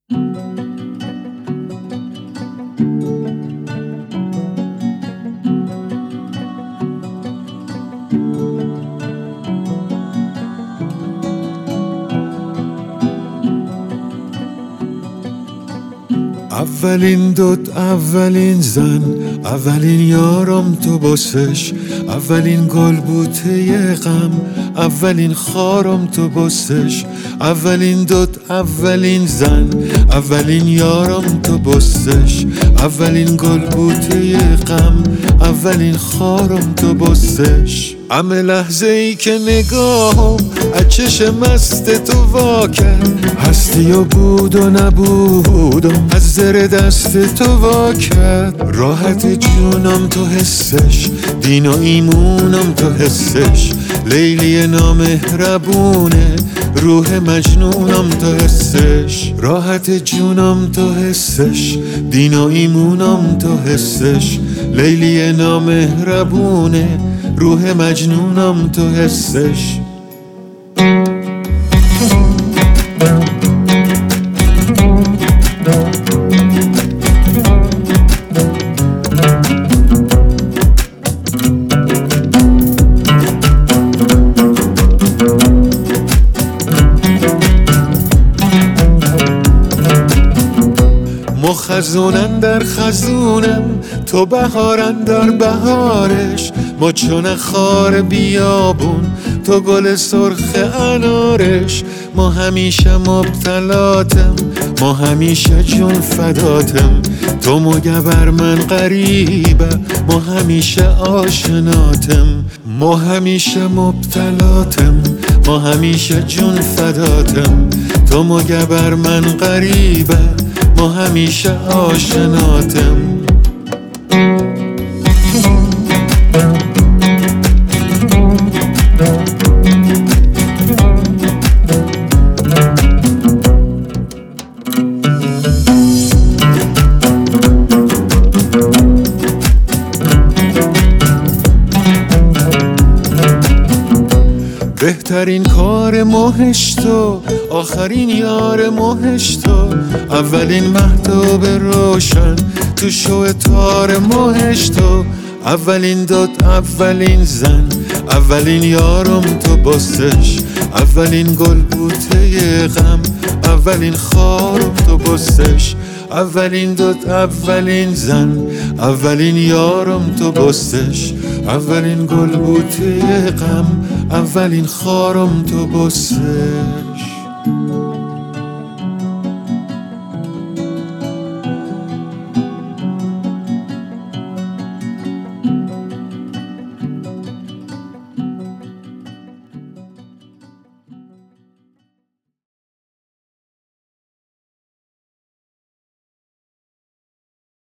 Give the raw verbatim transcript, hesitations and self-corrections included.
اولین دود اولین زن، اولین یارم تو باسش، اولین گل بوته غم، اولین خارم تو باسش. اولین دود اولین زن، اولین یارم تو باسش، اولین گل بوته غم، اولین خارم تو باسش. همه لحظه ای که نگاهم از چشم مست تو وا کرد، هستی و بود و نبودم از زیر دست تو وا کرد. راحت جونم تو حسش، دین و ایمونم تو حسش، لیلی نامهربونه روح مجنونم تو حسش. راحت جونم تو حسش، دین و ایمونم تو حسش، لیلی نامهربونه روح مجنونم تو حسش. ما خزونن در خزونم، تو بهارن در بهارش، ما چون خار بیابون تو گل سرخ انارش. ما همیشه مبتلاتم، ما همیشه جون فداتم، تو مگه بر من غریبه ما همیشه آشناتم. ما همیشه مبتلاتم، ما همیشه جون فداتم، تو مگه بر من غریبه ما همیشه آشناتم. بهترین کار ماهش تو، آخرین یار ماهش تو، اولین مهتاب روشن تو شو تار ماهش تو. اولین داد اولین زن، اولین یارم تو باسش، اولین گل بوته غم، اولین خارم تو باسش. اولین داد اولین زن، اولین یارم تو باسش، اولین گل بوته غم، اولین خارم تو باسش.